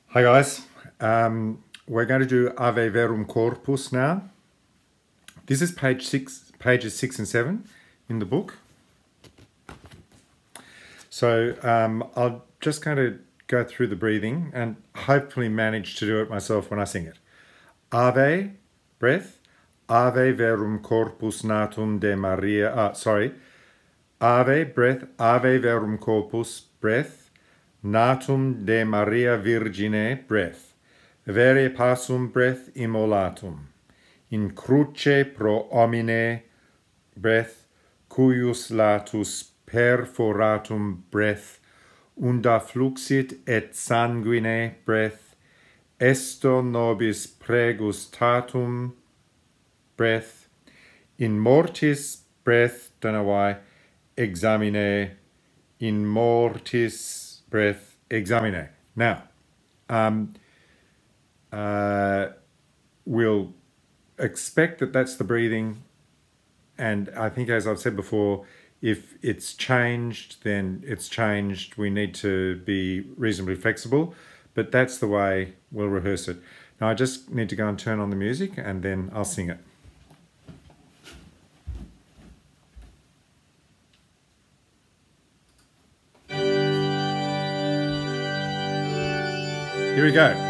Hi guys, we're going to do Ave Verum Corpus now. This is pages 6 and 7 in the book. So I'll just kind of go through the breathing and hopefully manage to do it myself when I sing it. Ave, breath. Ave Verum Corpus Natum de Maria. Ave, breath. Ave Verum Corpus, breath. Natum de Maria Virgine, breath. Vere passum, breath, immolatum. In cruce pro homine, breath, cuius latus perforatum, breath, unda fluxit et sanguine, breath, esto nobis pregustatum, breath, in mortis, breath, don't know why, examine, in mortis, breath, examine. Now, we'll expect that that's the breathing, and I think, as I've said before, if it's changed, then it's changed. We need to be reasonably flexible, but that's the way we'll rehearse it. Now I just need to go and turn on the music and then I'll sing it. Here we go.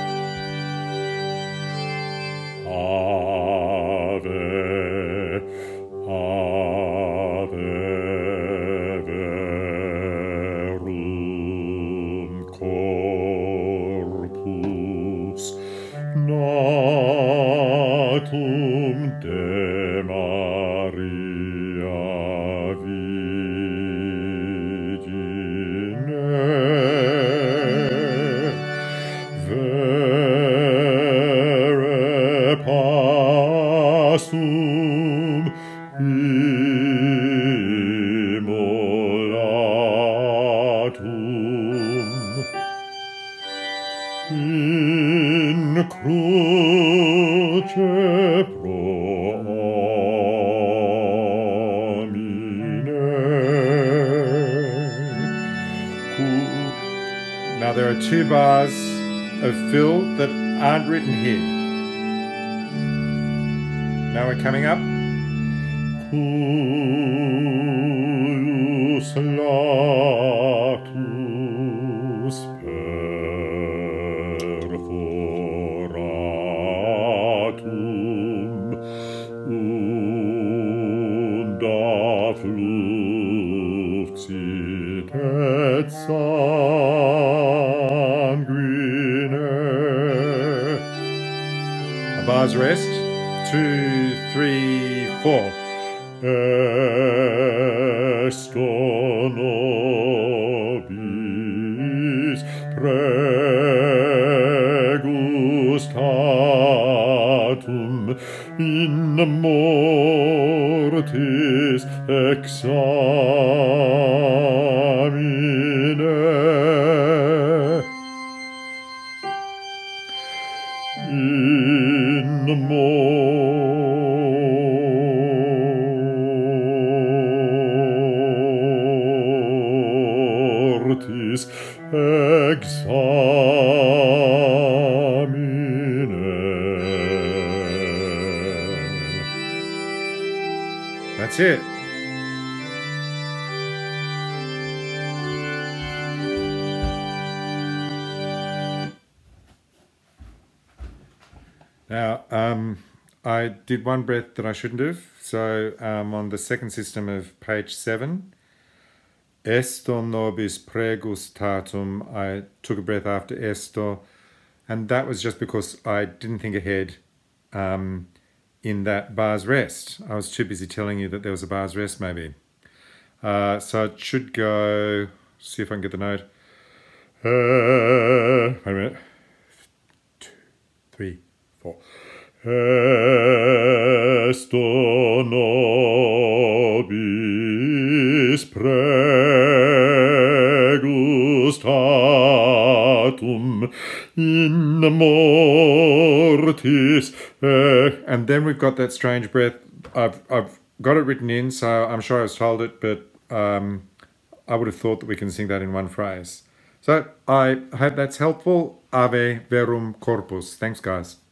Ave, Ave Verum Corpus Natum de Maria Virgine Vere passum immolatum in cruce pro homine. Now there are 2 bars of fill that aren't written here. Now we're coming up. Cuius latus perforatum unda fluxit et sanguine. A bar's rest. 2, 3, 4. Esto nobis pregustatum in mortis examine. In mortis examine. That's it. Now, I did one breath that I shouldn't have. So on the second system of page 7, esto nobis pregustatum, I took a breath after esto, and that was just because I didn't think ahead in that bar's rest. I was too busy telling you that there was a bar's rest maybe. So it should go, see if I can get the note. Wait a minute. 2, 3, 4. Esto nobis pregustatum in mortis. And then we've got that strange breath. I've got it written in, so I'm sure I was told it, but I would have thought that we can sing that in one phrase. So I hope that's helpful. ave verum corpus. Thanks, guys.